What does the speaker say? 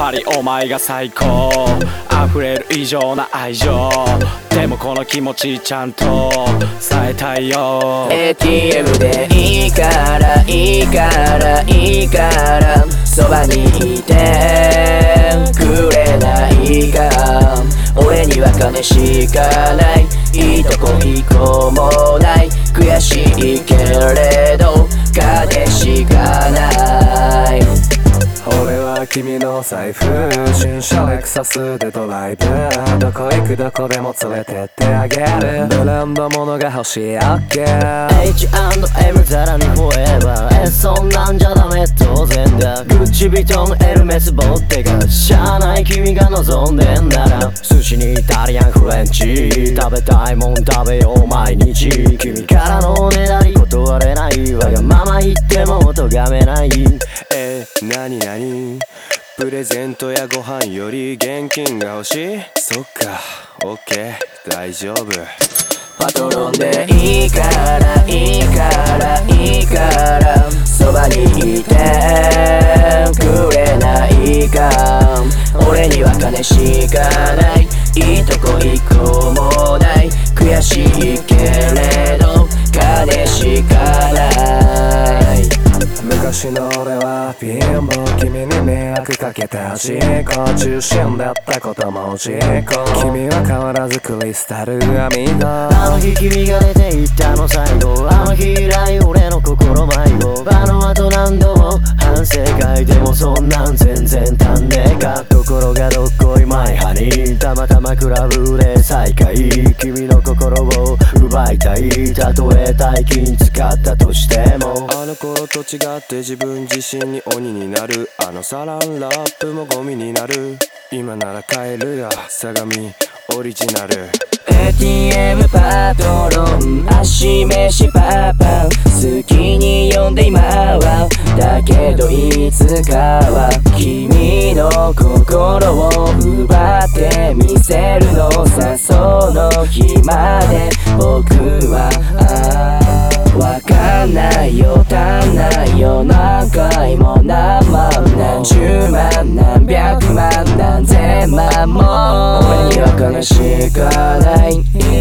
ぱりお前が最高。溢れる異常な愛情、でもこの気持ちちゃんと伝えたいよ。 ATM でいいからいいからいいからそばにいてくれないか。俺には金しかない、いいとこ一個もない。悔しいけれど金しかない。 俺は君の財布、新車レクサスでドライブ、どこ行くどこでも連れてってあげる。ブランド物が欲しい OK H&M ザラにフォーエバー、そんなんじゃダメ当然だ。グッチビトンエルメスボッテガ、しゃあない君が望んでんなら。寿司にイタリアンフレンチ、食べたいもん食べよう毎日。君からのおねだり断れない、わがまま言ってもお咎めない。 なになにプレゼントやご飯より現金が欲しい。そっか OK 大丈夫。 パトロンでいいからいいからいいからそばにいてくれないか。俺には金しかない、いいとこ一個もない。悔しいけれど金しかない。 昔の俺は貧乏、君に迷惑かけた自己中心だったことも自己。君は変わらずクリスタルアミゴ。 あの日君が出て行ったの最後、あの日以来俺の心迷子。あの後何度も反省会でもそんなん全然足んねえか。ところがどっこいマイハニー、たまたまクラブで再会。君の心を奪いたい、たとえ大金使ったとしても。 あの頃と違って自分自身に鬼になる。あのサランラップもゴミになる。今なら買えるよ相模オリジナル。 ATM パトロン足飯パパ好きに呼んで今は。だけどいつかは君の心を奪ってみせるのさ。その日まで僕はわかんないよ足んないよ。何回も何万何十万何百万何千万も俺には金しかない、